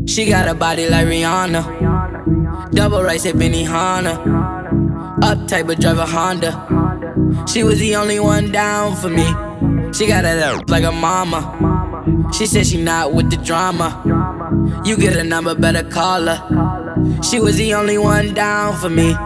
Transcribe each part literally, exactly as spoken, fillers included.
She got a body like Rihanna, double rice at Benihana, uptight but drive a Honda. She was the only one down for me. She got that ass like a mama. She said she not with the drama. You get a number, better call her. She was the only one down for me.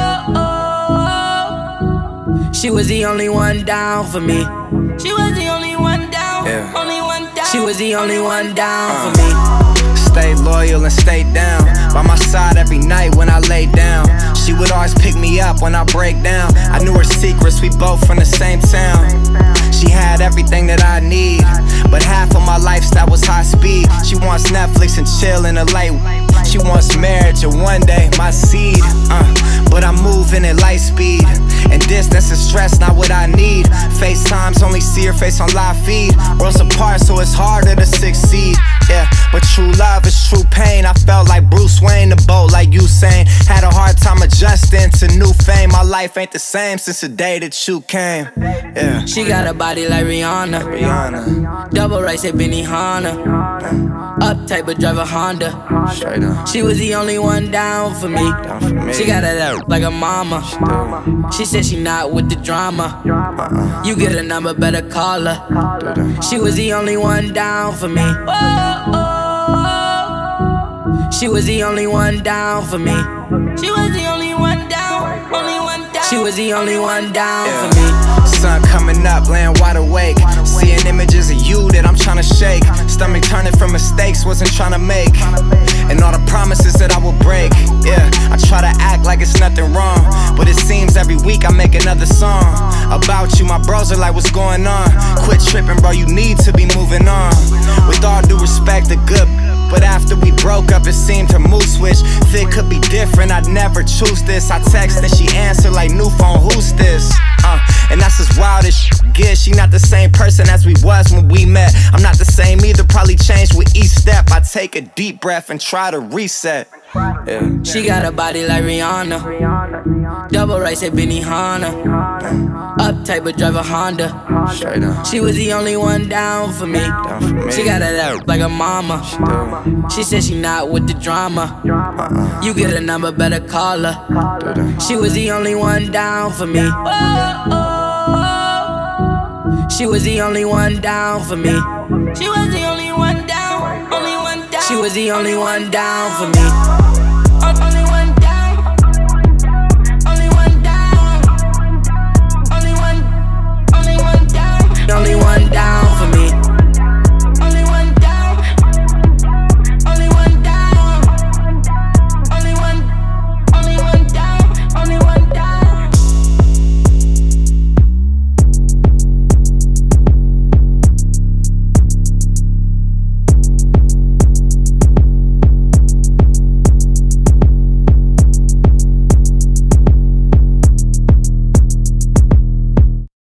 She was the only one down for me. She was the only one down, yeah. Only one down. She was the only one down uh. for me. Stay loyal and stay down by my side every night when I lay down. She would always pick me up when I break down. I knew her secrets, we both from the same town. She had everything that I need, but half of my lifestyle was high speed. She wants Netflix and chill in the late. She wants marriage and one day my seed. uh, But I'm moving at light speed, and distance and stress not what I need. FaceTimes only see her face on live feed. Worlds apart so it's harder to succeed. Yeah, but true love is true pain. I felt like Bruce Wayne, the boat like Usain. Had a hard time adjusting to new fame. My life ain't the same since the day that you came. Yeah. She got a body like Rihanna, Rihanna. double rice at Benihana, uptight but drive a Honda. Straight up. She was the only one down for me. Down for me. She got that ass like a mama. She, she said she not with the drama. uh-uh. You get a number, better call her. She was the only one down for me. She was the only one down for me. She was the only one down, only one down. She was the only one down yeah. for me. Sun coming up, laying wide awake, seeing images of you that I'm tryna shake. Stomach turning from mistakes, wasn't tryna make, and all the promises that I would break. Yeah, I try to act like it's nothing wrong, but it seems every week I make another song about you. My bros are like, what's going on? Quit tripping, bro, you need to be moving on. With all due respect, the good, but after we broke up, it seemed her mood switch. If it could be different, I'd never choose this. I text and she answered like, new phone, who's this? Uh, and that's as wild as shit gets. She not the same person as we was when we met. I'm not the same either, probably changed with each step. I take a deep breath and try to reset. Yeah. She got a body like Rihanna, double rice at Benihana, uptight but drive a Honda. Straight up. She was the only one down for me. Down for me. She got that ass like a mama. She, she said she not with the drama. uh-uh. You get a number, better call her. She was the only one down for me. She was the only one down for me. She was the only one down, only one down. She was the only one down for me. Only one down, only one down, only one, only one down, only one down for me.